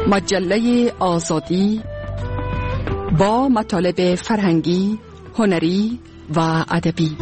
مجله آزادی با مطالب فرهنگی، هنری و ادبی.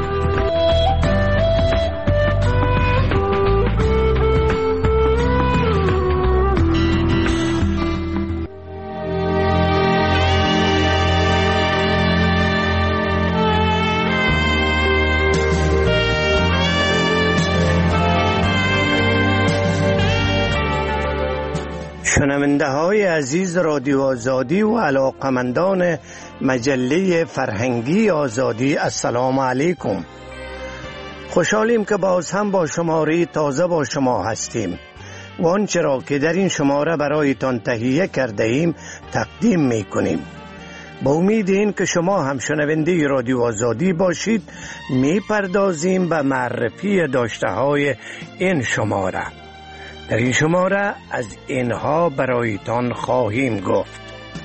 شنونده های عزیز رادیو آزادی و علاقمندان مجله فرهنگی آزادی، السلام علیکم. خوشحالیم که باز هم با شماره تازه با شما هستیم و آنچه را که در این شماره برایتان تهیه کرده ایم تقدیم می کنیم. با امید این که شما هم شنونده رادیو آزادی باشید، می پردازیم به معرفی داشته های این شماره. در این شماره از اینها برایتان خواهیم گفت: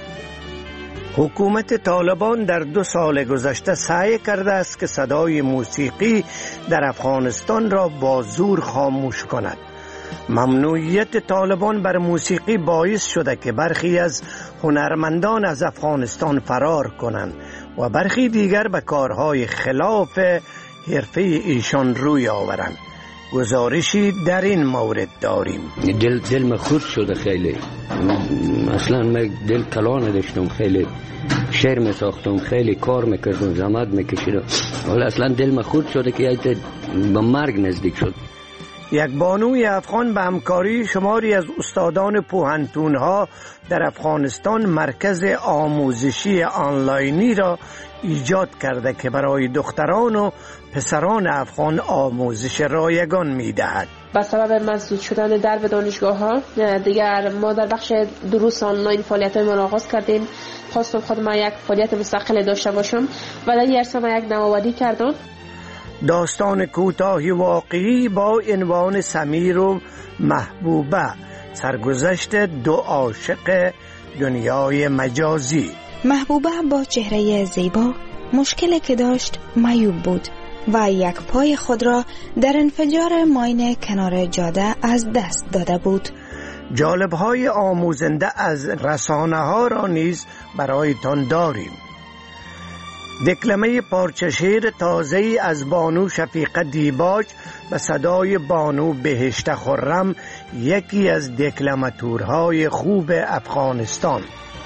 حکومت طالبان در 2 سال گذشته سعی کرده است که صدای موسیقی در افغانستان را با زور خاموش کند. ممنوعیت طالبان بر موسیقی باعث شده که برخی از هنرمندان از افغانستان فرار کنند و برخی دیگر به کارهای خلاف حرفه ایشان روی آورند. گزارشی در این مورد داریم. دل مخورد شده خیلی. اصلا من دل کلا نداشتم، خیلی شعر می ساختم، خیلی کار میکردم، زحمت میکشیدم، ولی اصلا دل مخورد شده که به مرگ نزدیک شد. یک بانوی افغان به همکاری شماری از استادان پوهنتون‌ها در افغانستان مرکز آموزشی آنلاینی را ایجاد کرده که برای دختران و پسران افغان آموزش رایگان می‌دهد. با سبب مسدود شدن درب دانشگاه‌ها دیگر ما در بخش دروس آنلاین فعالیت‌های آغاز کردیم. خواستم خودم یک فعالیت مستقل داشته باشم و در این عرصه ما یک نوآوری کردم. داستان کوتاهی واقعی با عنوان سمیر و محبوبه، سرگذشت 2 عاشق دنیای مجازی. محبوبه با چهره زیبا مشکلی که داشت معیوب بود و یک پای خود را در انفجار ماین کنار جاده از دست داده بود. جالب‌های آموزنده از رسانه‌ها را نیز برایتان داریم. دکلمه پارچه شعر تازه‌ای از بانو شفیقه دیباج به صدای بانو بهشت خرم، یکی از دکلماتورهای خوب افغانستان.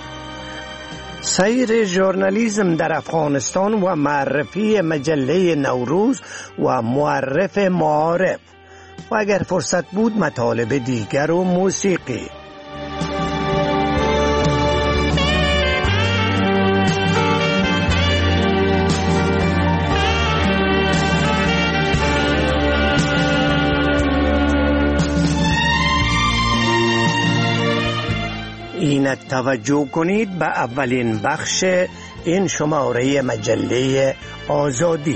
سیر ژورنالیسم در افغانستان و معرفی مجله نوروز و معرف معارف و اگر فرصت بود مطالب دیگر و موسیقی. اینک توجه کنید به اولین بخش این شماره مجله آزادی.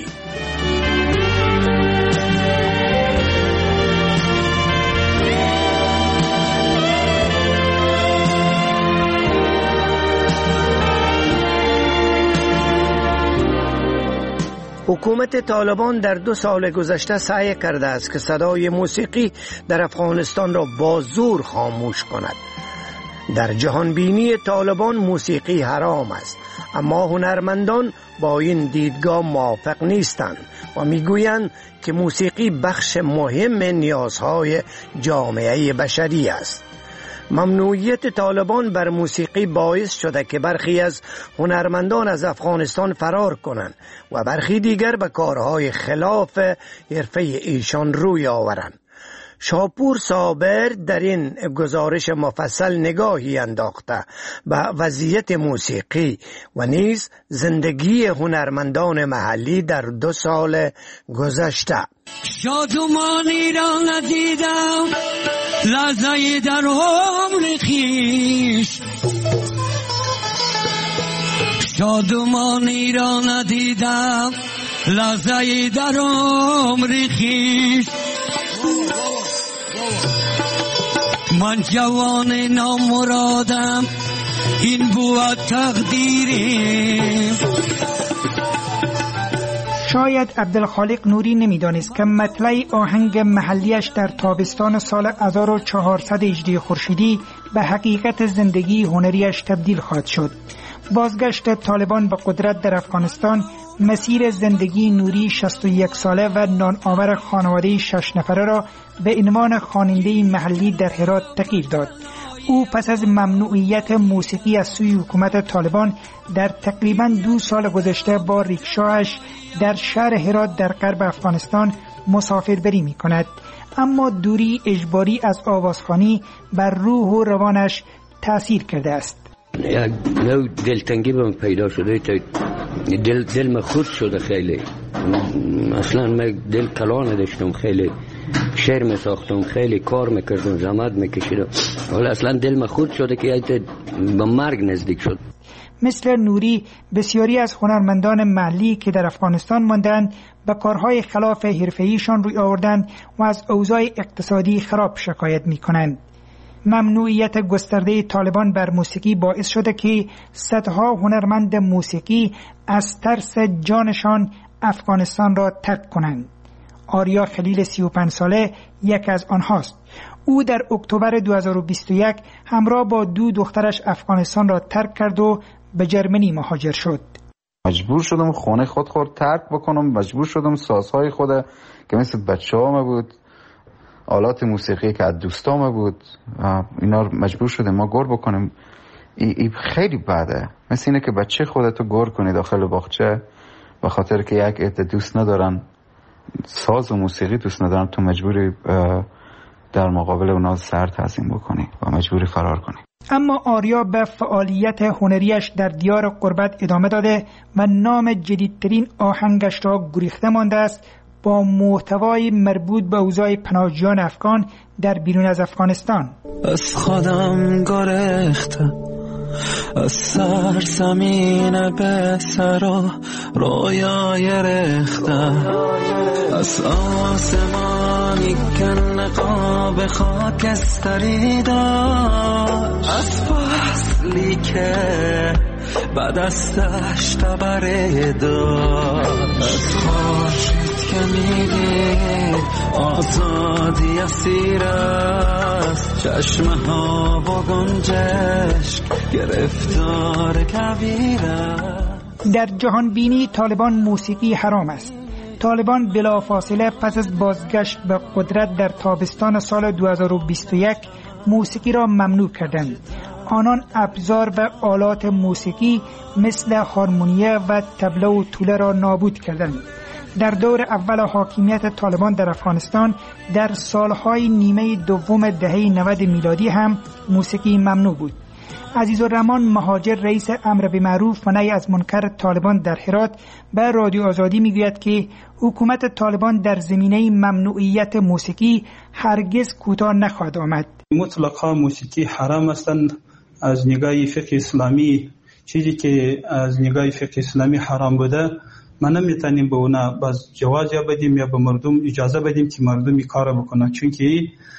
حکومت طالبان در 2 سال گذشته سعی کرده است که صدای موسیقی در افغانستان را با زور خاموش کند. در جهانبینی طالبان موسیقی حرام است، اما هنرمندان با این دیدگاه موافق نیستند و میگویند که موسیقی بخش مهم نیازهای جامعه بشری است. ممنوعیت طالبان بر موسیقی باعث شده که برخی از هنرمندان از افغانستان فرار کنند و برخی دیگر به کارهای خلاف حرفه ایشان روی آورند. شاپور صابر در این گزارش مفصل نگاهی انداخته به وضعیت موسیقی و نیز زندگی هنرمندان محلی در 2 سال گذشته. شادمانی را ندیدم لحظه‌ای در عمر خویش، شادمانی را ندیدم لحظه‌ای در عمر خویش. من جوان نامرادم، این بود تقدیریم. شاید عبدالخالق نوری نمیدانست که مطلع آهنگ محلیش در تابستان سال 1400 هجری خورشیدی به حقیقت زندگی هنریش تبدیل خواهد شد. بازگشت طالبان به قدرت در افغانستان مسیر زندگی نوری 61 ساله و نان آور خانواده 6 نفره را به عنوان خواننده محلی در هرات تغییر داد. او پس از ممنوعیت موسیقی از سوی حکومت طالبان در تقریباً 2 سال گذشته با ریکشاش در شهر هرات در غرب افغانستان مسافربری می کند. اما دوری اجباری از آوازخوانی بر روح و روانش تأثیر کرده است. یک نوع دلتنگی به من پیدا شده، دل من خورد شده خیلی. اصلا من دل کلان داشتم، خیلی شعر می ساختم، خیلی کار میکردم، زحمت میکشیدم، ولی اصلا دل من خورد شده که به مرگ نزدیک شد. مثل نوری بسیاری از هنرمندان محلی که در افغانستان ماندند به کارهای خلاف حرفه‌ایشان روی آوردند و از اوضاع اقتصادی خراب شکایت میکنند. ممنوعیت گسترده طالبان بر موسیقی باعث شده که صدها هنرمند موسیقی از ترس جانشان افغانستان را ترک کنند. آریا خلیل 35 ساله یک از آنهاست. او در اکتبر 2021 همراه با 2 دخترش افغانستان را ترک کرد و به جرمنی مهاجر شد. مجبور شدم خانه خود ترک بکنم، مجبور شدم سازهای خود که مثل بچه‌هام بود، آلات موسیقی که از دوستام بود، اینا مجبور شدم ما گور بکنیم. این خیلی بده، مثل اینه که بچه خودتو گور کنی داخل باغچه به خاطر که یک عده دوست ندارن، ساز و موسیقی دوست ندارن، تو مجبوری در مقابل اونا سر تعظیم بکنی و مجبوری فرار کنی. اما آریا به فعالیت هنریش در دیار غربت ادامه داده و نام جدیدترین آهنگش را گریخته مانده است، با محتوای مربوط به اوضاع پناهجویان افغان در بیرون از افغانستان. از خودم گریختم، از سرزمین به سرا رویای ریختم، از آسمانی که نقاب خاکستری داشت، از فصلی که بعد از دشت بره داشت، از خورشید که میدید آزادی اسیر است، چشمه ها و گنجش گرفتار کویر است. در جهان بینی طالبان موسیقی حرام است. طالبان بلافاصله پس از بازگشت به قدرت در تابستان سال 2021 موسیقی را ممنوع کردند. آنان ابزار و آلات موسیقی مثل هارمونیه و طبله و توله را نابود کردند. در دور اول حاکمیت طالبان در افغانستان در سالهای نیمه دوم دهه 90 میلادی هم موسیقی ممنوع بود. عزیزالرحمن مهاجر رئیس امر بالمعروف و نهی از منکر طالبان در هرات به رادیو آزادی میگوید که حکومت طالبان در زمینه ممنوعیت موسیقی هرگز کوتاه نخواهد آمد. مطلقا موسیقی حرام هستند از نگاه فقه اسلامی. چیزی که از نگاه فقه اسلامی حرام بوده ما نمیتونیم به اونا باز جواز یا بدیم یا به مردم اجازه بدیم که مردم این کار بکنن، چون که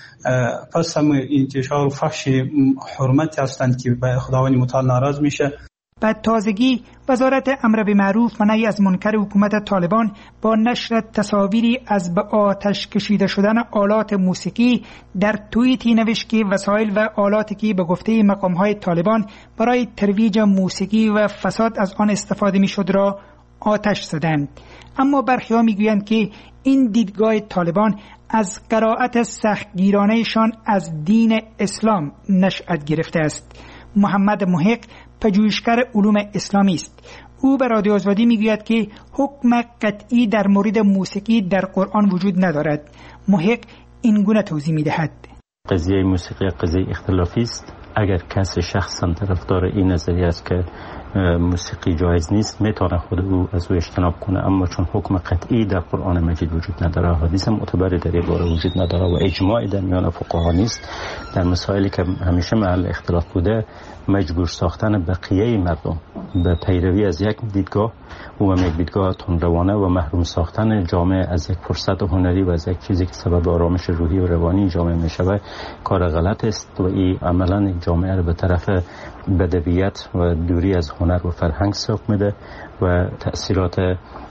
پس هم انتشار و فحش حرمت هستند که به خداوند متعال ناراض میشه. بعد تازگی وزارت امر بالمعروف و نهی از منکر حکومت طالبان با نشر تصاویری از به آتش کشیده شدن آلات موسیقی در توییتی نوشت که وسایل و آلاتی که به گفته مقام‌های طالبان برای ترویج موسیقی و فساد از آن استفاده میشد را آتش زدند. اما برخی‌ها میگویند که این دیدگاه طالبان از قرائت سختگیرانهشان از دین اسلام نشأت گرفته است. محمد محق پژوهشگر علوم اسلامی است. او به رادیو آزادی میگوید که حکم قطعی در مورد موسیقی در قرآن وجود ندارد. محق این گونه توضیح میدهد: قضیه موسیقی قضیه اختلافی است. اگر کسی شخصا طرفدار این نظریه است که موسیقی جایز نیست، میتونه خود او از او اجتناب کنه، اما چون حکم قطعی در قرآن مجید وجود نداره، حدیث معتبری در این باره وجود نداره و اجماعی در میان فقها نیست، در مسائلی که همیشه محل اختلاف بوده مجبور ساختن بقیه مردم به پیروی از یک دیدگاه و یک دیدگاه تندروانه و محروم ساختن جامعه از یک فرصت هنری و از یک چیزی که سبب آرامش روحی و روانی جامعه میشود کار غلط است و این عملا جامعه رو به طرف بدویت و دوری از هنر و فرهنگ سوق میده و تأثیرات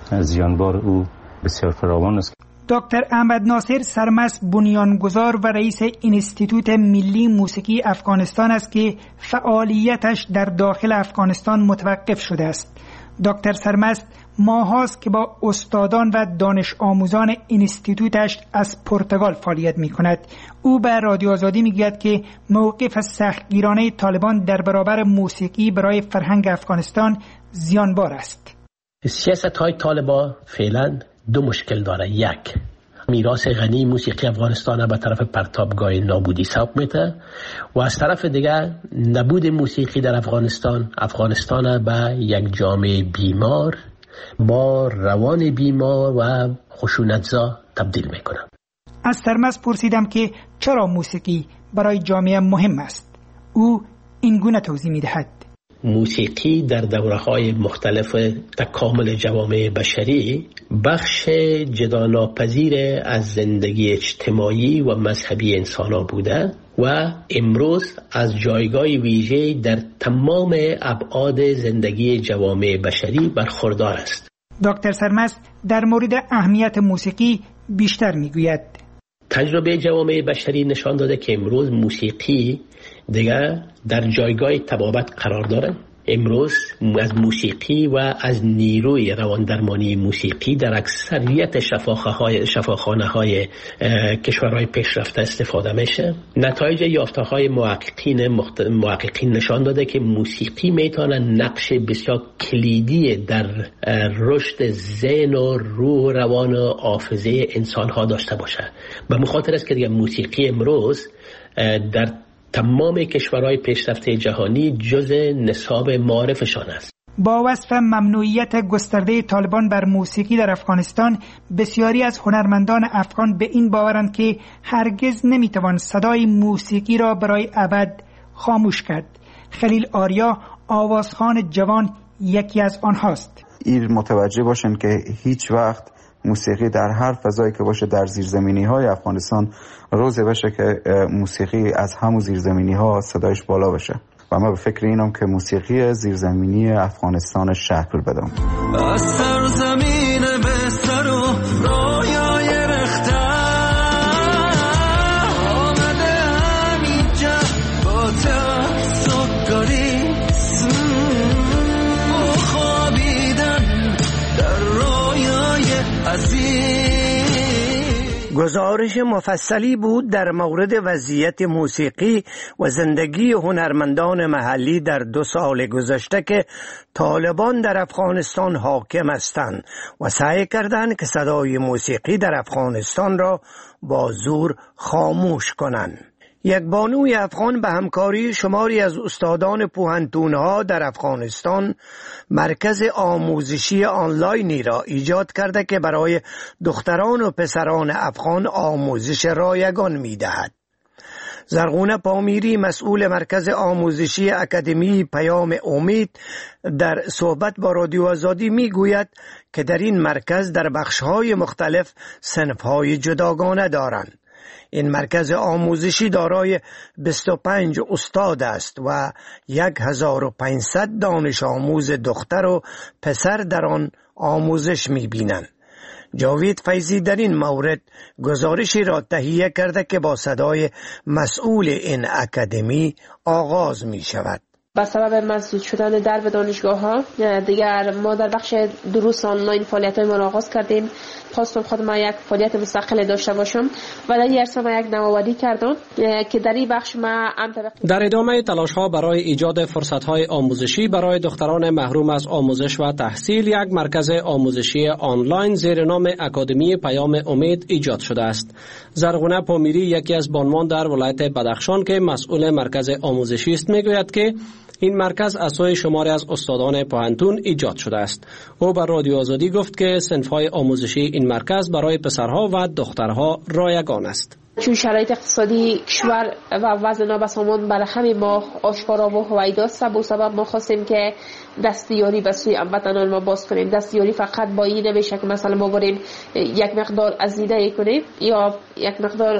زیانبار او بسیار فراوان است. دکتر احمد ناصر سرمست بنیانگذار و رئیس انستیتوت ملی موسیقی افغانستان است که فعالیتش در داخل افغانستان متوقف شده است. دکتر سرمست ماهاست که با استادان و دانش آموزان انستیتوتش از پرتغال فعالیت می کند. او به رادیو آزادی می گوید که موقف سختگیرانه طالبان در برابر موسیقی برای فرهنگ افغانستان زیانبار است. سیاست های طالبان فعلا دو مشکل داره. یک، میراث غنی موسیقی افغانستان به طرف پرتابگاه نابودی سوق میده و از طرف دیگر نبود موسیقی در افغانستان به یک جامعه بیمار با روان بیمار و خشونتزا تبدیل میکنه. از سرمست پرسیدم که چرا موسیقی برای جامعه مهم است. او این گونه توضیح میدهد: موسیقی در دوره‌های مختلف تکامل جوامع بشری بخش جداناپذیر از زندگی اجتماعی و مذهبی انسان‌ها بوده و امروز از جایگاه ویژه در تمام ابعاد زندگی جوامع بشری برخوردار است. دکتر سرمست در مورد اهمیت موسیقی بیشتر میگوید: تجربه جوامع بشری نشان داده که امروز موسیقی دیگر در جایگاه طبابت قرار داره. امروز از موسیقی و از نیروی رواندرمانی موسیقی در اکثریت شفاخانه های کشورهای پیشرفته استفاده میشه. نتایج یافته های محققین نشان داده که موسیقی میتونه نقش بسیار کلیدی در رشد ذهن و روح و روان و حافظه انسان ها داشته باشه. به خاطر است که دیگه موسیقی امروز در تمام کشورهای پیشرفته جهانی جز نصاب معارفشان است. با وصف ممنوعیت گسترده طالبان بر موسیقی در افغانستان، بسیاری از هنرمندان افغان به این باورند که هرگز نمیتوان صدای موسیقی را برای ابد خاموش کرد. خلیل آریا، آوازخوان جوان، یکی از آنهاست. این متوجه باشن که هیچ وقت موسیقی در هر فضایی که باشه در زیرزمینی‌های افغانستان روزی بشه که موسیقی از همون زیرزمینی‌ها صدایش بالا بشه و من به فکر اینم که موسیقی زیرزمینی افغانستان شکل بدم. از سرزمین به سر و رایای رخته آمده همینجا با تسکاری خوابیدن در رایای عزیز. گزارش مفصلی بود در مورد وضعیت موسیقی و زندگی هنرمندان محلی در 2 سال گذشته که طالبان در افغانستان حاکم هستند و سعی کردند که صدای موسیقی در افغانستان را با زور خاموش کنند. یک بانوی افغان به همکاری شماری از استادان پوهنتون‌ها در افغانستان مرکز آموزشی آنلاینی را ایجاد کرده که برای دختران و پسران افغان آموزش رایگان می‌دهد. زرغونه پامیری، مسئول مرکز آموزشی اکادمی پیام امید، در صحبت با رادیو آزادی میگوید که در این مرکز در بخش‌های مختلف صنف‌های جداگانه دارند. این مرکز آموزشی دارای 25 استاد است و 1500 دانش آموز دختر و پسر در آن آموزش می‌بینند. جاوید فیضی در این مورد گزارشی را تهیه کرده که با صدای مسئول این اکادمی آغاز می شود. با سبب مسدود شدن درب دانشگاه‌ها دیگر ما در بخش دروس آنلاین فعالیت‌های ما را آغاز کردیم. خواستم خودم یک فعالیت مستقل داشته باشم و در این عرصه ما یک نوآوری کردم که در این بخش ما در ادامه تلاش‌ها برای ایجاد فرصت‌های آموزشی برای دختران محروم از آموزش و تحصیل، یک مرکز آموزشی آنلاین زیر نام اکادمی پیام امید ایجاد شده است. زرغونه پامیری، یکی از بانوان در ولایت بدخشان که مسئول مرکز آموزشی است، میگوید که این مرکز از سوی شماری از استادان پوهنتون ایجاد شده است. او بر رادیو آزادی گفت که صنف‌های آموزشی این مرکز برای پسرها و دخترها رایگان است. چون شرایط اقتصادی کشور و وضع نابسامان برای همین ما آشکارا و هویدا است، به سبب ما خواستیم که دستیاری به سوی هموطنان ما باز کنیم. دستیاری فقط با این نمیشه که مثلا ما بریم یک مقدار ازیده کنیم یا یک مقدار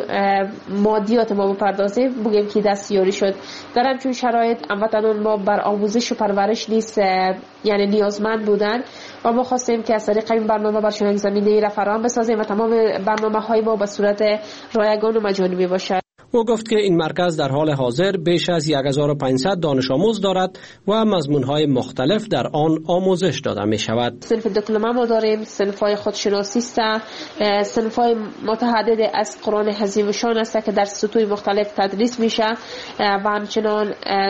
مادیات ما بپردازیم بگیم که دستیاری شد. در همچون شرایط هموطنان ما بر آموزش و پرورش نیست یعنی نیازمند بودن و ما خواستیم که از طریق این برنامه برشون یک زمینه را فراهم بسازیم و تمام برنامه‌های ما به صورت رایگان و مجانی باشد. او گفت که این مرکز در حال حاضر بیش از 1500 دانش آموز دارد و مضمون‌های مختلف در آن آموزش داده می شود. صنف دیپلم ما داریم، صنف‌های خودشناسی است، صنف‌های متعدد از قرآن حکیم شان است که در سطوح مختلف تدریس میشه و همچنان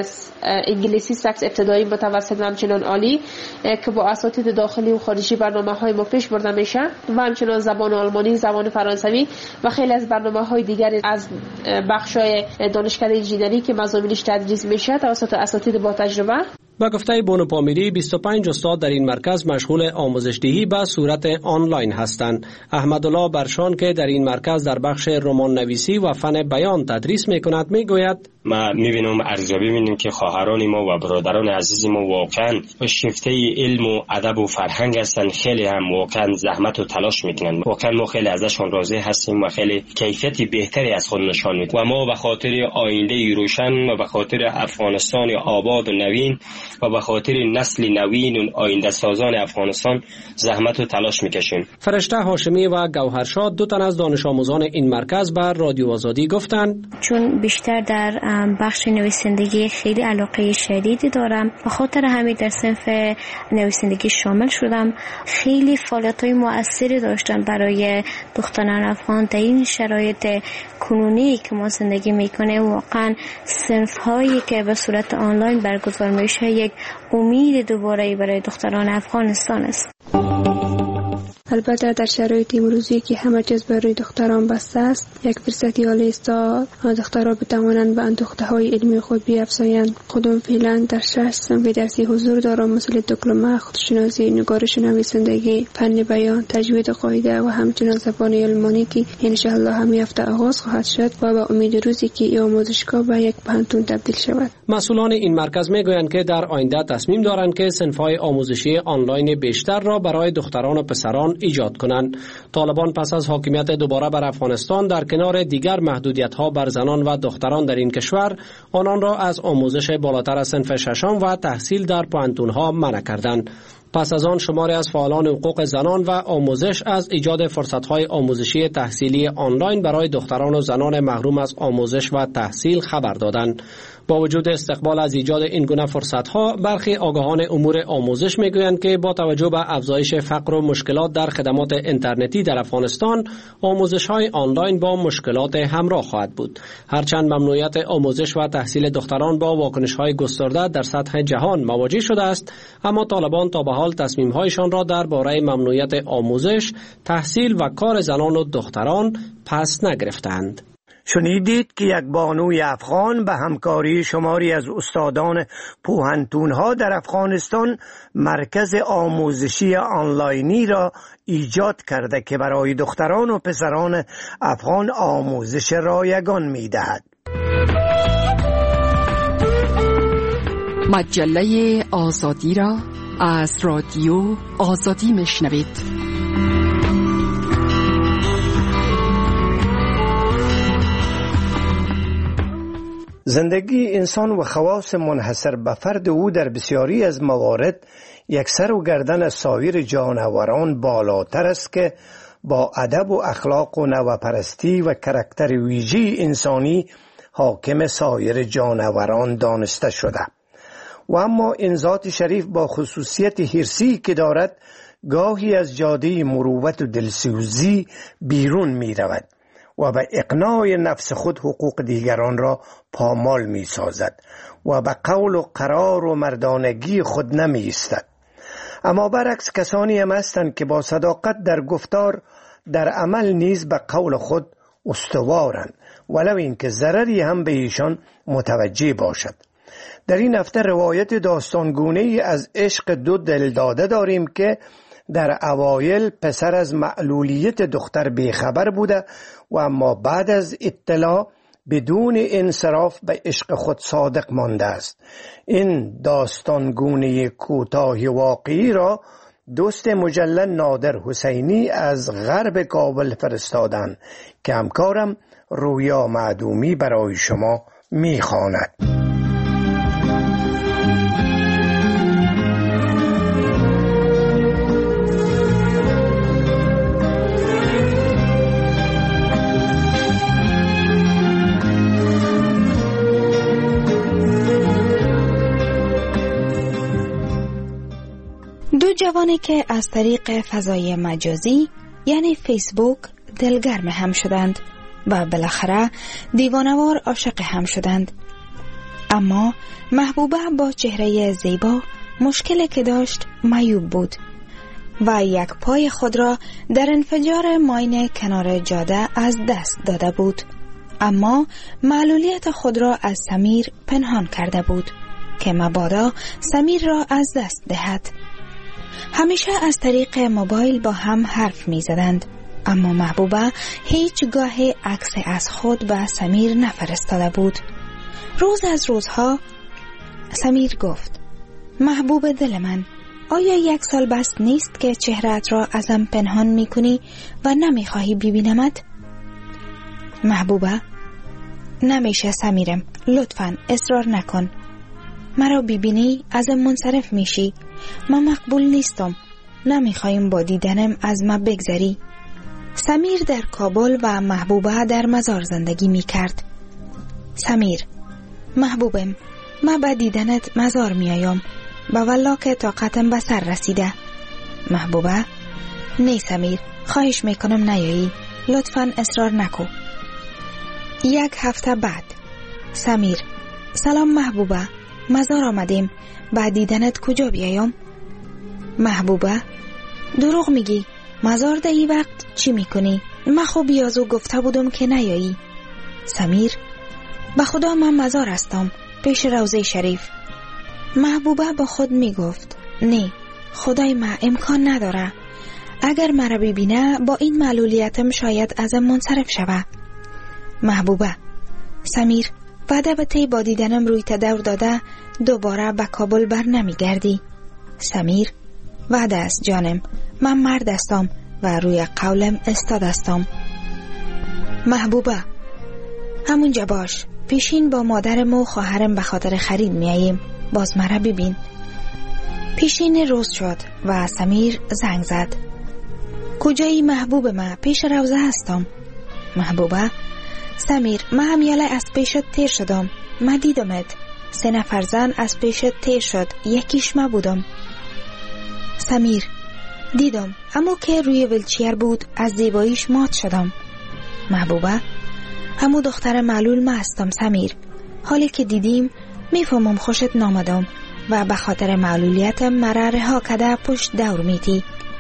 انگلیسی سکس ابتدایی، متوسط و همچنان عالی که با اساتید داخلی و خارجی برنامه‌های ما پیش برده میشه و همچنان زبان آلمانی، زبان فرانسوی و خیلی از برنامه‌های دیگری از بخشای دانشکده انجینری که مضامینش تدریس میشه توسط اساتید با تجربه. با گفته بونو پامیری 25 استاد در این مرکز مشغول آموزش دهی به صورت آنلاین هستند. احمدالله برشان که در این مرکز در بخش رمان نویسی و فن بیان تدریس میکند میگوید ما میبینم ارزیابی میبینیم که خواهران ما و برادران عزیز ما واقعا شیفته علم و ادب و فرهنگ هستند، خیلی هم واقعا زحمت و تلاش میکنند. واقعا ما خیلی ازشون راضی هستیم و خیلی کیفیت بهتری از خود نشان میدن و ما به خاطر آینده روشن و به خاطر افغانستان آباد و نوین و به خاطر نسل نوین و آینده سازان افغانستان زحمت و تلاش میکشیم. فرشته هاشمی و گوهرشاد دو تن از دانش آموزان این مرکز بر رادیو آزادی گفتند چون بیشتر در بخش نویسندگی خیلی علاقه شدیدی دارم و خاطر همین در صنف نویسندگی شامل شدم. خیلی فعالیت‌های مؤثری داشتن برای دختران افغان در این شرایط کنونی که ما زندگی میکنیم. واقعا صنف‌هایی که به صورت آنلاین برگزار میشه یک امید دوباره برای دختران افغانستان است. البته در شرایط امروزی که همه چیز برای دختران بسته است، یک فرصتی عالی است تا دخترها بتوانند به اندوخته‌های علمی خود بیفزایند. خودم فعلا در 6 صنف درسی حضور دارم، مثل دیپلم، خودشناسی، نگارش نویسندگی، فن بیان، تجوید قاعده و همچنین زبان آلمانی که ان شاء الله همین هفته آغاز خواهد شد و با امید روزی که این آموزشگاه به یک پانتون تبدیل شود. مسئولان این مرکز میگویند که در آینده تصمیم دارند که صنف‌های آموزشی آنلاین بیشتر را برای دختران و پسران ایجاد کنند. طالبان پس از حاکمیت دوباره بر افغانستان در کنار دیگر محدودیت‌ها بر زنان و دختران در این کشور، آنان را از آموزش بالاتر از صنف ششم و تحصیل در پانتون‌ها منع کردند. پس از آن شماری از فعالان حقوق زنان و آموزش از ایجاد فرصت‌های آموزشی تحصیلی آنلاین برای دختران و زنان محروم از آموزش و تحصیل خبر دادند. با وجود استقبال از ایجاد این گونه فرصت‌ها، برخی آگاهان امور آموزش می‌گویند که با توجه به افزایش فقر و مشکلات در خدمات اینترنتی در افغانستان، آموزش‌های آنلاین با مشکلات همراه خواهد بود. هرچند ممنوعیت آموزش و تحصیل دختران با واکنش‌های گسترده در سطح جهان مواجه شده است، اما طالبان تا به حال تصمیم‌هایشان را درباره ممنوعیت آموزش، تحصیل و کار زنان و دختران پس نگرفتند. شنیدید که یک بانوی افغان به همکاری شماری از استادان پوهنتون‌ها در افغانستان مرکز آموزشی آنلاینی را ایجاد کرده که برای دختران و پسران افغان آموزش رایگان می‌دهد. مجله آزادی را از رادیو آزادی میشنوید. زندگی انسان و خواص منحصر به فرد او در بسیاری از موارد یک سر و گردن از سایر جانوران بالاتر است که با ادب و اخلاق و نوپرستی و کاراکتر ویژه انسانی حاکم سایر جانوران دانسته شده. و اما این ذات شریف با خصوصیت حرصی که دارد گاهی از جاده مروت و دلسوزی بیرون می رود و به اقناع نفس خود حقوق دیگران را پامال می سازد و به قول و قرار و مردانگی خود نمی ایستد. اما برعکس کسانی هم هستند که با صداقت در گفتار، در عمل نیز به قول خود استوارند، ولو اینکه ضرری هم به ایشان متوجه باشد. در این هفته روایت داستانگونه‌ای از عشق دو دلداده داریم که در اوایل پسر از معلولیت دختر بیخبر بوده و اما بعد از اطلاع بدون انصراف به عشق خود صادق مانده است. این داستانگونه کوتاه واقعی را دوست مجلل نادر حسینی از غرب کابل فرستادند که همکارم رویا معدومی برای شما میخواند. دو جوانی که از طریق فضای مجازی یعنی فیسبوک دلگرم هم شدند و بالاخره دیوانوار عاشق هم شدند. اما محبوبه با چهره زیبا مشکلی که داشت معیوب بود و یک پای خود را در انفجار ماین کنار جاده از دست داده بود، اما معلولیت خود را از سمیر پنهان کرده بود که مبادا سمیر را از دست دهد. همیشه از طریق موبایل با هم حرف می زدند، اما محبوبه هیچگاه عکس از خود به سمیر نفرستاده بود. روز از روزها سمیر گفت: محبوب دل من، آیا 1 سال بس نیست که چهره‌ات را ازم پنهان می کنی و نمی خواهی ببینمت؟ محبوبه: نمیشه سمیرم، لطفاً اصرار نکن. مرا ببینی ازم منصرف میشی. من مقبول نیستم. نمیخوایم با دیدنم از ما بگذری. سمیر در کابل و محبوبه در مزار زندگی میکرد. سمیر: محبوبم، من با دیدنت مزار میایم، با والله که طاقتم به سر رسیده. محبوبه: نه سمیر، خواهش میکنم نیایی، لطفاً اصرار نکو. 1 هفته بعد سمیر: سلام محبوبه، مزار آمدیم، بعد دیدنت کجا بیایم؟ محبوبه: دروغ میگی، مزار ده ای وقت چی میکنی؟ من خوب بیازو گفته بودم که نیایی. سمیر: به خدا من مزار هستم، پیش روضه شریف. محبوبه با خود میگفت: نه، خدای من امکان نداره. اگر مرا ببینه با این معلولیتم شاید ازم منصرف شوه. محبوبه: سمیر، وعده به تی با دیدنم روی تدور داده دوباره به کابل بر نمی گردی؟ سمیر: وعده است جانم، من مرد هستم و روی قولم استاد هستم. محبوبه: همونجا باش، پیشین با مادرم و خواهرم به خاطر خرید میاییم، باز مرا ببین. پیشین روز شد و سمیر زنگ زد. کجایی محبوب من؟ پیش روزه هستم. محبوبه: سمیر، من همیاله از پیشت تیر شدم، من دیدمت. 3 نفر زن از پیشت تیر شد، یکیش من بودم. سمیر: دیدم، اما که روی ویلچیر بود از زیباییش مات شدم. محبوبه: همو دختر معلول من هستم سمیر، حالی که دیدیم میفهمم خوشت نامدم و به خاطر معلولیتم مرا رها کده پشت دور میتی.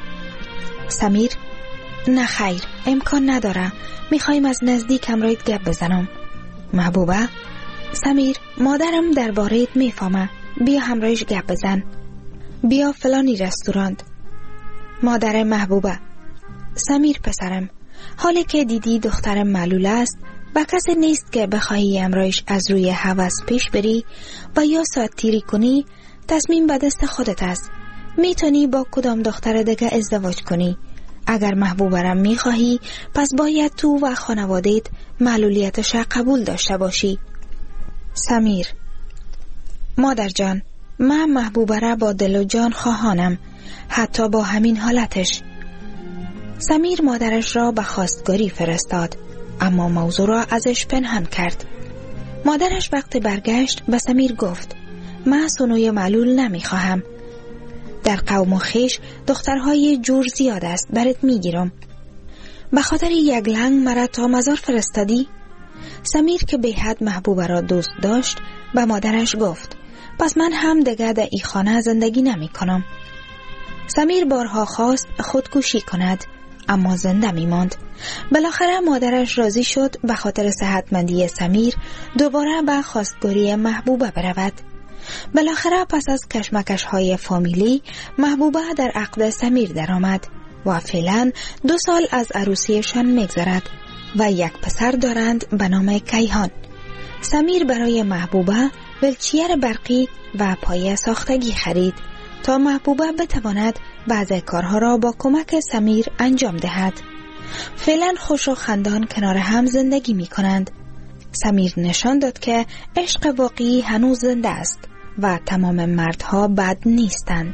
سمیر: نه خیر، امکان نداره، میخوایم از نزدیک همراهت گپ بزنم. محبوبه: سمیر، مادرم درباره‌ات میفهمه، بیا همراهش گپ بزن، بیا فلانی رستوران. مادر محبوبه: سمیر پسرم، حالی که دیدی دخترم معلول است و کسی نیست که بخواهی همراهش از روی هوس پیش بری و یا ساعتیری کنی، تصمیم به دست خودت است. میتونی با کدام دختر دیگه ازدواج کنی. اگر محبوبرم میخواهی پس باید تو و خانوادهت معلولیتش قبول داشته باشی. سمیر: مادر جان، من محبوبه را با دل و جان خواهانم، حتی با همین حالتش. سمیر مادرش را به خواستگاری فرستاد، اما موضوع را ازش پنهان کرد. مادرش وقت برگشت به سمیر گفت: من سنوی معلول نمیخواهم. در قوم و خیش دخترهای جور زیاد است، برات میگیرم. به خاطر یک لنگ مرا تا مزار فرستادی؟ سمیر که به حد محبوبه را دوست داشت به مادرش گفت: پس من هم دیگه در این خانه زندگی نمی کنم. سمیر بارها خواست خودکشی کند، اما زنده می ماند. بالاخره مادرش راضی شد به خاطر صحتمندی سمیر دوباره به خواستگاری محبوبه برود. بالاخره پس از کشمکش های فامیلی محبوبه در عقد سمیر درآمد و فعلا 2 سال از عروسیشان میگذرد و یک پسر دارند به نام کیهان. سمیر برای محبوبه ولچیر برقی و پایه ساختگی خرید تا محبوبه بتواند بعضی کارها را با کمک سمیر انجام دهد. فعلا خوش و خندان کنار هم زندگی می کنند. سمیر نشان داد که عشق واقعی هنوز زنده است و تمام مردها بد نیستند.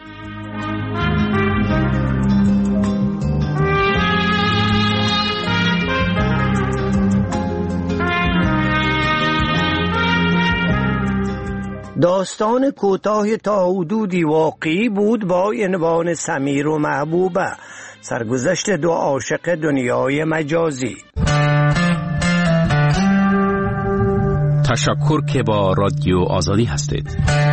داستان کوتاه تا حدودی واقعی بود با عنوان سمیر و محبوبه، سرگذشت دو عاشق دنیای مجازی. تشکر که با رادیو آزادی هستید.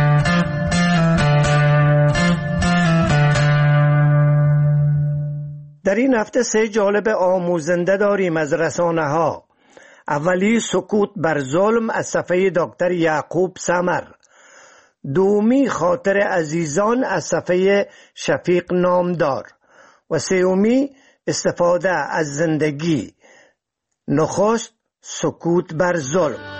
در این هفته 3 جالب آموزنده داریم از رسانه ها. اولی سکوت بر ظلم از صفحه دکتر یعقوب سمر. دومی خاطر عزیزان از صفحه شفیق نامدار. و سومی استفاده از زندگی. نخست سکوت بر ظلم.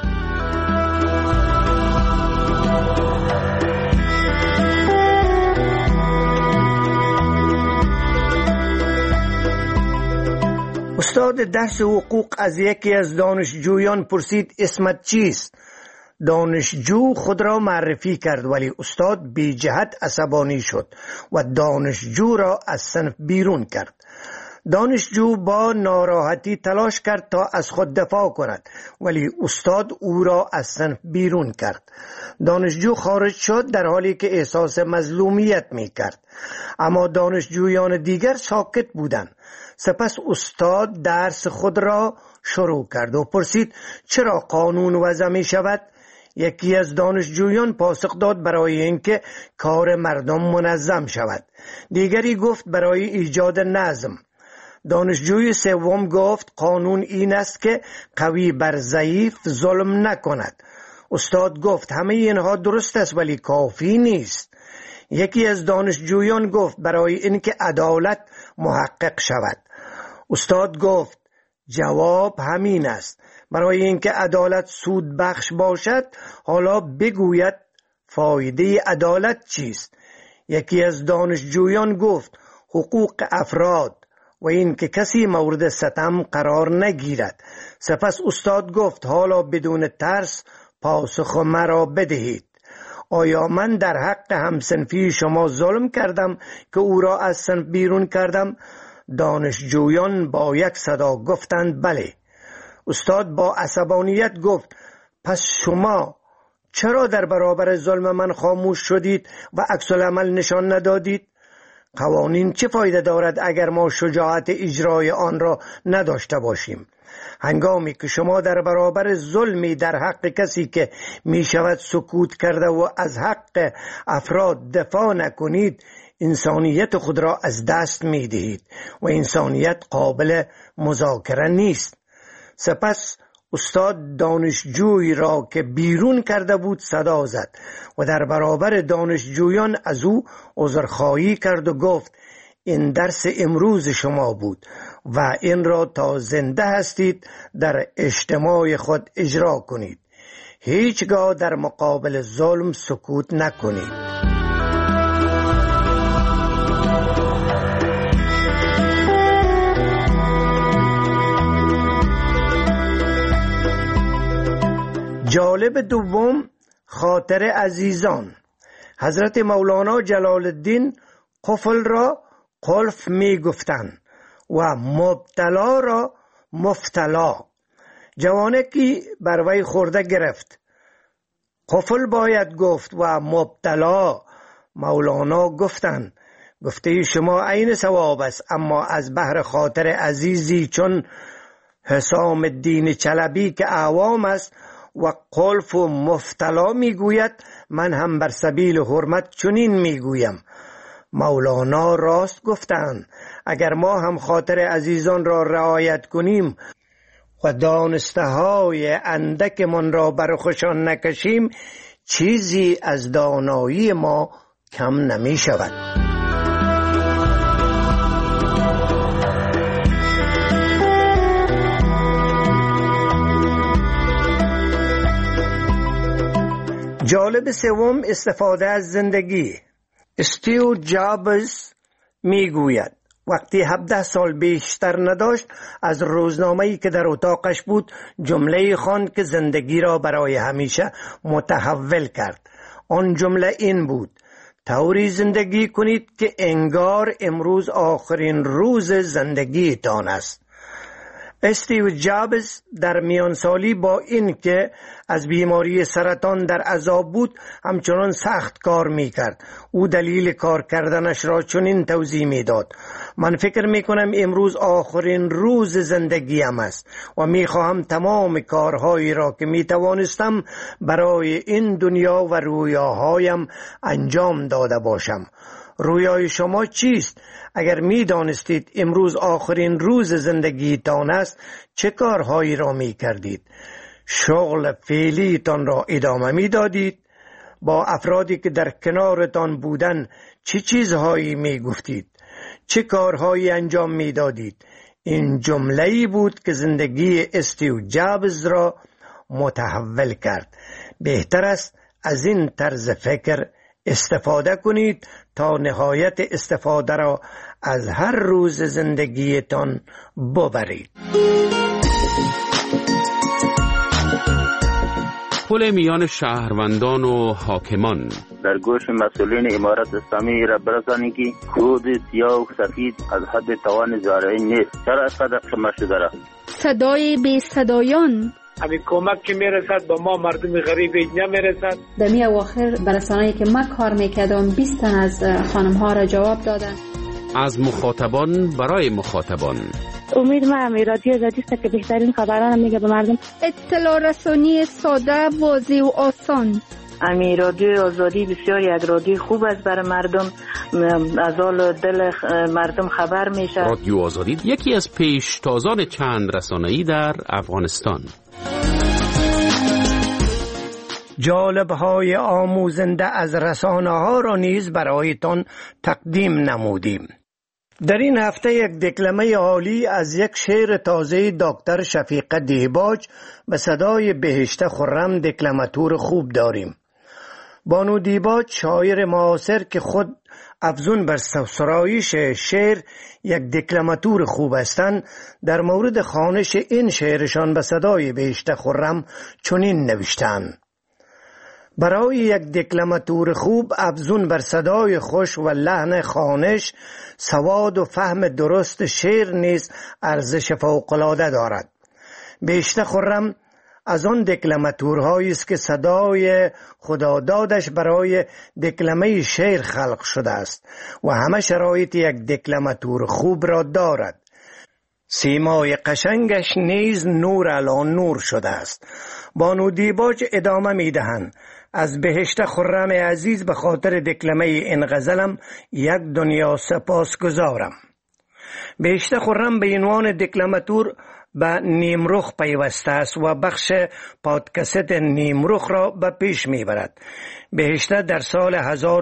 استاد درس حقوق از یکی از دانشجویان پرسید اسمت چیست؟ دانشجو خود را معرفی کرد ولی استاد بی جهت عصبانی شد و دانشجو را از صنف بیرون کرد. دانشجو با ناراحتی تلاش کرد تا از خود دفاع کند ولی استاد او را از صنف بیرون کرد. دانشجو خارج شد در حالی که احساس مظلومیت می کرد، اما دانشجویان دیگر ساکت بودند. سپس استاد درس خود را شروع کرد و پرسید چرا قانون وضع می شود؟ یکی از دانشجویان پاسخ داد برای اینکه کار مردم منظم شود. دیگری گفت برای ایجاد نظم. دانشجوی سوم گفت قانون این است که قوی بر ضعیف ظلم نکند. استاد گفت همه اینها درست است ولی کافی نیست. یکی از دانشجویان گفت برای اینکه عدالت محقق شود. استاد گفت جواب همین است. برای اینکه عدالت سود بخش باشد حالا بگوید فایده عدالت چیست. یکی از دانشجویان گفت حقوق افراد و این که کسی مورد ستم قرار نگیرد. سپس استاد گفت حالا بدون ترس پاسخ مرا بدهید. آیا من در حق همسنفی شما ظلم کردم که او را از صنف بیرون کردم؟ دانشجویان با یک صدا گفتند بله. استاد با عصبانیت گفت پس شما چرا در برابر ظلم من خاموش شدید و عکس العمل نشان ندادید؟ قوانین چه فایده دارد اگر ما شجاعت اجرای آن را نداشته باشیم؟ هنگامی که شما در برابر ظلمی در حق کسی که می شود سکوت کرده و از حق افراد دفاع نکنید، انسانیت خود را از دست می دهید و انسانیت قابل مذاکره نیست. سپس استاد دانشجویی را که بیرون کرده بود صدا زد و در برابر دانشجویان از او عذرخواهی کرد و گفت این درس امروز شما بود و این را تا زنده هستید در اجتماع خود اجرا کنید. هیچگاه در مقابل ظلم سکوت نکنید. جالب دوم خاطر عزیزان. حضرت مولانا جلال الدین قفل را قلف می گفتند و مبتلا را مفتلا. جوانکی بر وی خورده گرفت. قفل باید گفت و مبتلا. مولانا گفتند گفته شما عین ثواب است، اما از بحر خاطر عزیزی چون حسام الدین چلبی که اعوام است و قلف و مفتلا میگوید، من هم بر سبیل حرمت چنین میگویم. مولانا راست گفتند. اگر ما هم خاطر عزیزان را رعایت کنیم و دانسته های اندک من را بر خوشان نکشیم، چیزی از دانایی ما کم نمی شود. جالب سوم، استفاده از زندگی. استیو جابز میگوید وقتی 17 سال بیشتر نداشت از روزنامه‌ای که در اتاقش بود جمله خواند که زندگی را برای همیشه متحول کرد. آن جمله این بود: طوری زندگی کنید که انگار امروز آخرین روز زندگیتان است. استیو جابز در میانسالی با این که از بیماری سرطان در عذاب بود همچنان سخت کار میکرد. او دلیل کار کردنش را چنین توضیح میداد: من فکر میکنم امروز آخرین روز زندگیم است و میخواهم تمام کارهایی را که میتوانستم برای این دنیا و رویاهایم انجام داده باشم. رویای شما چیست؟ اگر می دانستید امروز آخرین روز زندگیتان است چه کارهایی را می کردید؟ شغل فعلیتان را ادامه می دادید؟ با افرادی که در کنارتان بودن چه چیزهایی می گفتید؟ چه کارهایی انجام می دادید؟ این جمله‌ای بود که زندگی استیو جابز را متحول کرد. بهتر است از این طرز فکر استفاده کنید تا نهایت استفاده را از هر روز زندگیتان ببرید. پل میان شهروندان و حاکمان. در گوش مسئولین امارت اسلامی را برسانی که خود سیاه و سفید از حد توان زارعی نیست. چرا اینقدر خمه شده را؟ صدای بی صدایان. همین کمک که میرسد با ما مردم غریب نمیرسد. در می اواخر برسانه‌ای که من کار میکردم 20 تن از خانم ها را جواب دادن. از مخاطبان برای مخاطبان. امید من رادیو آزادی است که بهترین خبران میگه به مردم. اطلاع رسانی ساده، واضح و آسان. امی رادیو آزادی بسیاری از رادیو خوب است برای مردم، از حال دل مردم خبر میشه. رادیو آزادی یکی از پیشتازان چند رسانه‌ای در افغانستان. جالب‌های آموزنده از رسانه‌ها را نیز برایتان تقدیم نمودیم. در این هفته یک دکلمه عالی از یک شعر تازه دکتر شفیقه دیباج به صدای بهشته خرم دکلماتور خوب داریم. بانو دیباج شاعر معاصر که خود افزون بر سرایش شعر یک دکلماتور خوب هستند، در مورد خوانش این شعرشان به صدای بهشته خرم چنین نوشتند: برای یک دکلماتور خوب افزون بر صدای خوش و لحن خوانش، سواد و فهم درست شعر نیز ارزش فوق‌العاده دارد. بهشته خرم از آن دکلماتورهایی است که صدای خدادادش برای دکلمه شعر خلق شده است و همه شرایط یک دکلماتور خوب را دارد. سیمای قشنگش نیز نور علی نور شده است. بانو دیباج ادامه می‌دهند: از بهشته خرم عزیز به خاطر دکلمه این غزلم یک دنیا سپاس گزارم. بهشته خرم به عنوان دکلماتور به نیمرخ پیوسته است و بخش پادکست نیمرخ را به پیش میبرد. بهشته در سال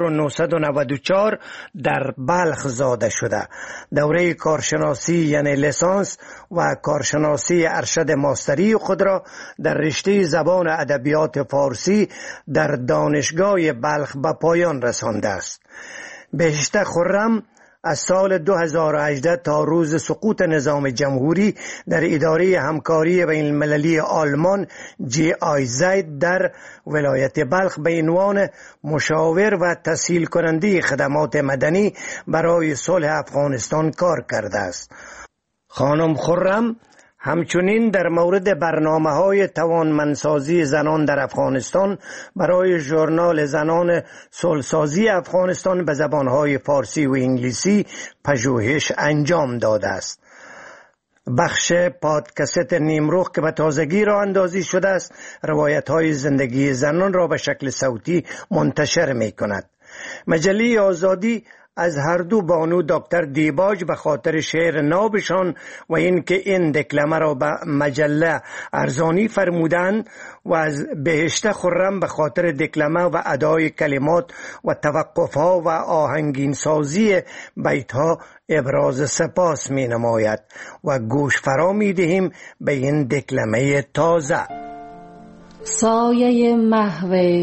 1994 در بلخ زاده شده. دوره کارشناسی یعنی لیسانس و کارشناسی ارشد ماستری خود را در رشته زبان ادبیات فارسی در دانشگاه بلخ به پایان رسانده است. بهشته خرم از سال 2018 تا روز سقوط نظام جمهوری در اداره همکاری بین المللی آلمان GIZ در ولایت بلخ به عنوان مشاور و تسهیل کننده خدمات مدنی برای صلح افغانستان کار کرده است. خانم خرم همچنین در مورد برنامه‌های توانمندسازی زنان در افغانستان برای ژورنال زنان صلح‌سازی افغانستان به زبان‌های فارسی و انگلیسی پژوهش انجام داده است. بخش پادکست نیمرخ که به تازگی راه اندازی شده است، روایت‌های زندگی زنان را به شکل صوتی منتشر می‌کند. مجله آزادی از هر دو بانو دکتر دیباج به خاطر شعر نابشان و اینکه این دکلمه را به مجله ارزانی فرمودند و از بهشته خرم به خاطر دکلمه و ادای کلمات و توقفها و آهنگین سازی بیتها ابراز سپاس می نماید و گوش فرا می دهیم به این دکلمه تازه. سایه محو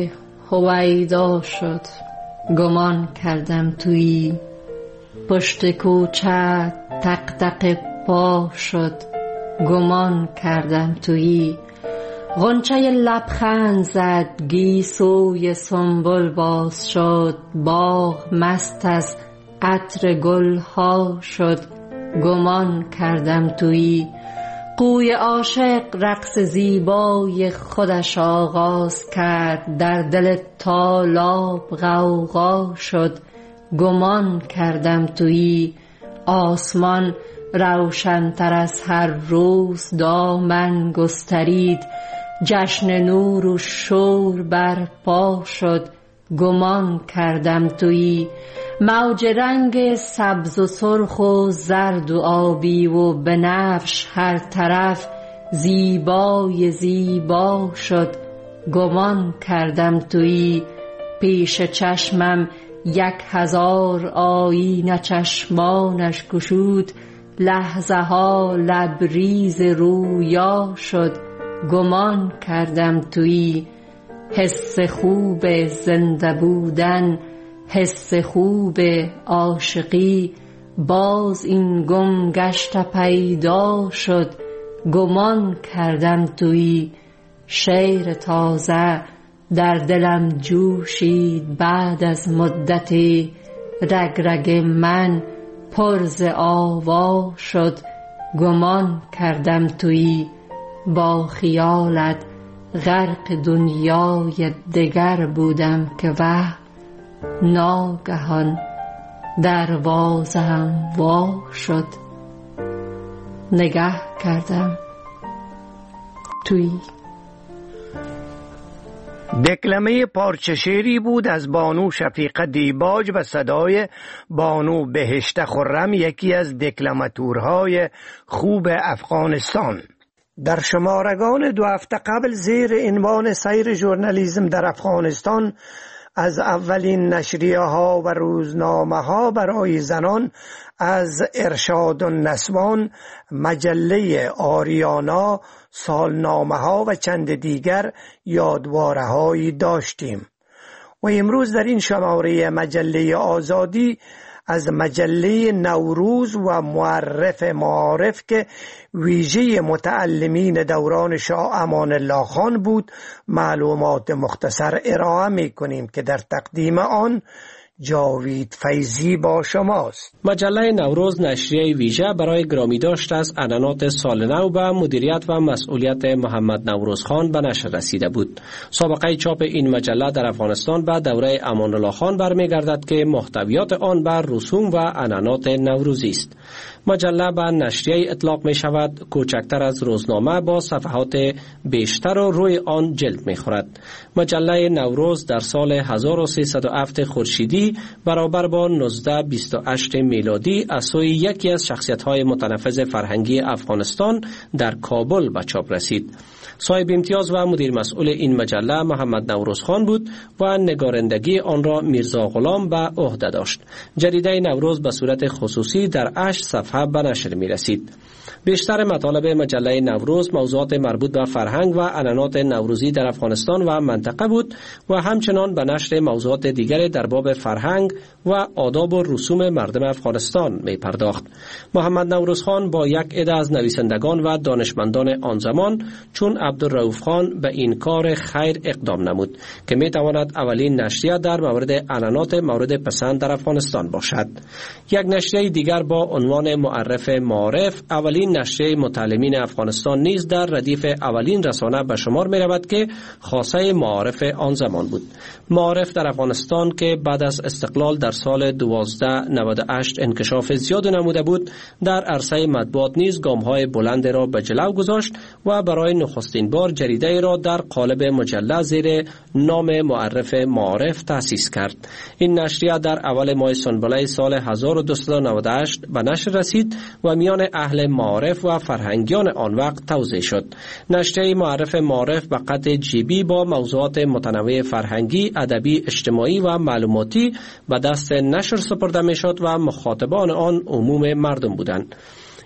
هویدا شد گمان کردم تویی، پشت کوچه تق تق پا شد گمان کردم تویی. غنچه لبخند زد گیسوی سنبل باز شد، باغ مست از عطر گل ها شد گمان کردم تویی. قوی عاشق رقص زیبای خودش آغاز کرد، در دل تالاب غوغا شد گمان کردم تویی. آسمان روشن‌تر از هر روز دامن گسترید، جشن نور و شور برپا شد گمان کردم تویی. موج رنگ سبز و سرخ و زرد و آبی و بنفش هر طرف زیبای زیبا شد گمان کردم تویی. پیش چشمم 1000 آیینه چشمانش گشود، لحظه ها لبریز رویا شد گمان کردم تویی. حس خوب زنده بودن، حس خوب عاشقی، باز این گم گشته پیدا شد گمان کردم تویی. شعر تازه در دلم جوشید بعد از مدتی، رگ رگ من پر ز آوا شد گمان کردم تویی. با خیالت غرق دنیای دگر بودم که وهم ناگهان دروازه‌ام وا شد نگه کردم تویی. دکلمه پارچه شعری بود از بانو شفیقه دیباج و صدای بانو بهشت خرم، یکی از دکلماتورهای خوب افغانستان. در شمارگان 2 هفته قبل زیر عنوان سیر ژورنالیسم در افغانستان از اولین نشریه ها و روزنامه ها برای زنان از ارشاد النسوان، مجله آریانا، سالنامه ها و چند دیگر یادواره هایی داشتیم و امروز در این شماره مجله آزادی از مجله نوروز و معرف معارف که ویژه متعلمین دوران شاه امان الله خان بود معلومات مختصر ارائه می کنیم که در تقدیم آن جاوید فیضی با شماست. مجله نوروز نشریه ویژه برای گرامی داشت از اعلانات سال نو به مدیریت و مسئولیت محمد نوروز خان به نشر رسیده بود. سابقه چاپ این مجله در افغانستان به دوره امان الله خان برمیگردد که محتویات آن بر رسوم و اعلانات نوروزی است. مجله به نشریه اطلاق می شود کوچکتر از روزنامه با صفحات بیشتر و روی آن جلد می خورد. مجله نوروز در سال 1307 خورشیدی برابر با 1928 میلادی از سوی یکی از شخصیت‌های متنفذ فرهنگی افغانستان در کابل به چاپ رسید. صاحب امتیاز و مدیر مسئول این مجله محمد نوروز خان بود و نگارندگی آن را میرزا غلام به عهده داشت. جریده نوروز به صورت خصوصی در 8 صفحه به نشر می رسید. بیشتر مطالب مجله نوروز موضوعات مربوط به فرهنگ و اعلانات نوروزی در افغانستان و منطقه بود و همچنان به نشر موضوعات دیگر در باب فرهنگ و آداب و رسوم مردم افغانستان می پرداخت. محمد نوروز خان با یک عده از نویسندگان و دانشمندان آن زمان چون عبدالرؤوف خان به این کار خیر اقدام نمود که می تواند اولین نشریه در مورد اعلانات مورد پسند در افغانستان باشد. یک نشریه دیگر با عنوان معرف معارف، اولین نشریه متعلمین افغانستان نیز در ردیف اولین رسانه به شمار می رود که خاصه معارف آن زمان بود. معارف در افغانستان که بعد از استقلال در سال 1298 انکشاف زیاد نموده بود، در عرصه مطبوعات نیز گام‌های بلند را به جلو گذاشت و برای نخستین بار جریده را در قالب مجله زیر نام معرف معارف تأسیس کرد. این نشریه در اول ماه سنبله سال 1298 به نشر رسید و میان اهل معارف و فرهنگیان آن وقت توزیع شد. نشریه معرف معارف به قطع جیبی با موضوعات متنوع فرهنگی، ادبی، اجتماعی و معلوماتی به دست نشر سپرده می شد و مخاطبان آن عموم مردم بودند.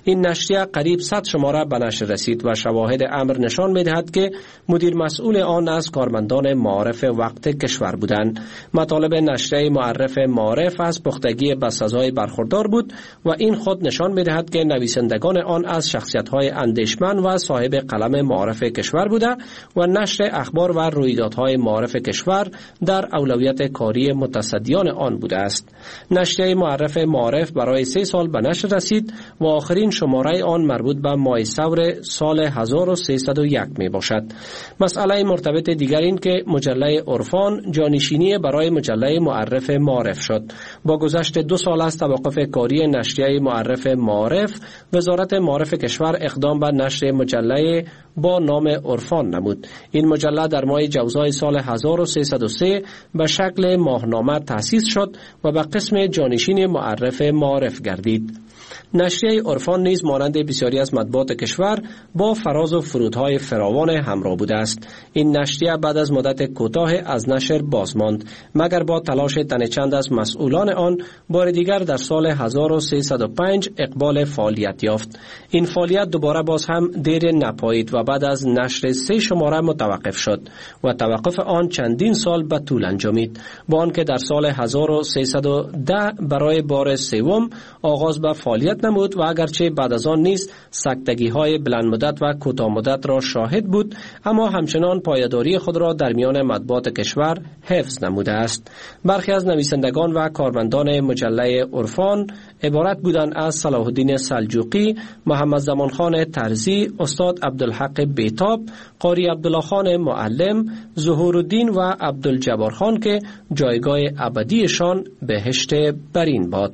این نشریه قریب 100 شماره به نشر رسید و شواهد امر نشان می‌دهد که مدیر مسئول آن از کارمندان معارف وقت کشور بودند. مطالب نشریه معرف معارف از پختگی به سزای برخوردار بود و این خود نشان می‌دهد که نویسندگان آن از شخصیت‌های اندیشمند و صاحب قلم معارف کشور بوده و نشر اخبار و رویدادهای معارف کشور در اولویت کاری متصدیان آن بوده است. نشریه معرف معارف برای 3 سال به نشر رسید و آخرین شماره آن مربوط به ماه ثور سال 1301 می باشد. مسئله مرتبط دیگر این که مجله عرفان جانشینی برای مجله معرف معارف شد. با گذشت 2 سال از توقف کاری نشریه معرف معارف، وزارت معارف کشور اقدام به نشر مجله با نام عرفان نمود. این مجله در ماه جوزای سال 1303 به شکل ماهنامه تأسیس شد و به قسم جانشین معرف معارف گردید. نشریه عرفان نیز مانند بسیاری از مطبوعات کشور با فراز و فرودهای فراوان همراه بوده است. این نشریه بعد از مدت کوتاه از نشر باز ماند، مگر با تلاش تن چند از مسئولان آن بار دیگر در سال 1305 اقبال فعالیت یافت. این فعالیت دوباره باز هم دیر نپایید و بعد از نشر 3 شماره متوقف شد و توقف آن چندین سال به طول انجامید، با آنکه در سال 1310 برای بار سوم آغاز به فعالیت نمود و اگرچه بعد از آن نیز سکتگی‌های بلند مدت و کوتاه مدت را شاهد بود، اما همچنان پایداری خود را در میان مطبوعات کشور حفظ نموده است. برخی از نویسندگان و کارمندان مجله عرفان عبارت بودند از صلاح الدین سلجوقی، محمد زمان خان ترزی، استاد عبدالحق بیتاب، قاری عبدالله خان معلم، ظهور الدین و عبدالجبار خان که جایگاه ابدیشان بهشت برین باد.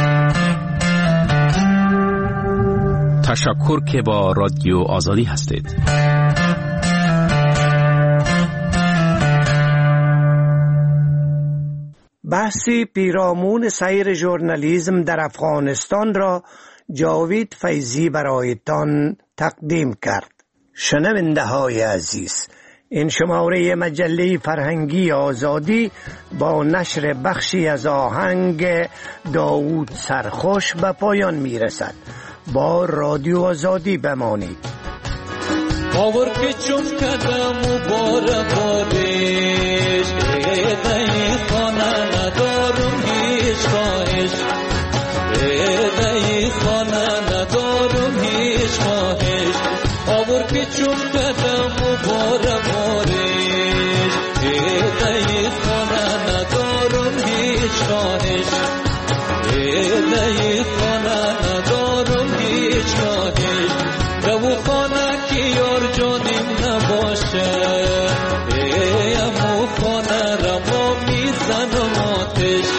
تشکر که با رادیو آزادی هستید. بحثی پیرامون سیر ژورنالیسم در افغانستان را جاوید فیضی برایتان تقدیم کرد. شنونده های عزیز، این شماره مجله فرهنگی آزادی با نشر بخشی از آهنگ داوود سرخوش به پایان می رسد. با رادیو آزادی بمانید. باور که چون کدم و بار بارش ایدهی خانه ندارم هیچ خواهش، ایدهی خانه ندارم هیچ خواهش. باور که چون کدم و بار بارش ایدهی خانه ندارم هیچ خواهش، ایدهی خانه ندارم هیچ خواهش. دو خانه که یار جانیم نباشه، ایمو خانه را ما میزنم آتش،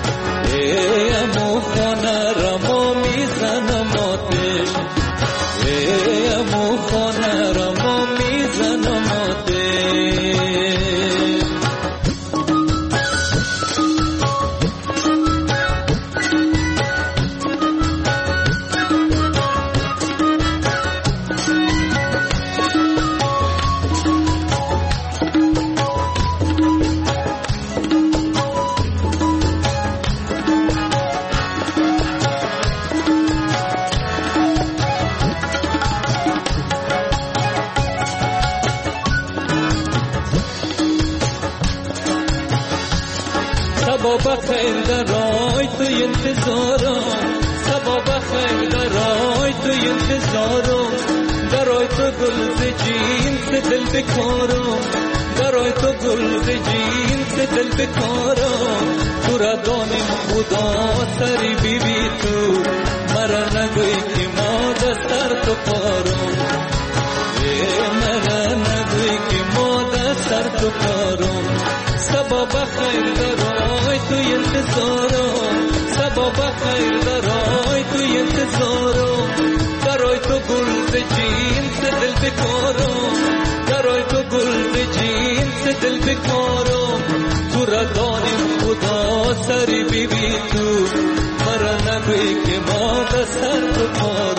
ایمو خانه را ما میزنم آتش، ایمو خانه را ما میزنم آتش. بخیر درای تو انتظارم، سبا بخیر درای تو انتظارم. درای تو گل ز جینس دل بکارم، درای تو گل ز جینس دل بکارم. تو را دانیم خدا سری بی بی تو، مرا نگوی که ما دستر تو پارم، مرا نگوی که ما دستر تو پارم. سبا بخیر درای تو انتظارم، سبا بخیر درای تو انتظارم. درای تو گل ز جینس دل بکارم، درای تو گل ز جینس دل بکارم. تو را دانیم خدا سری بی بی تو، مرا نگوی که ما دستر تو پارم.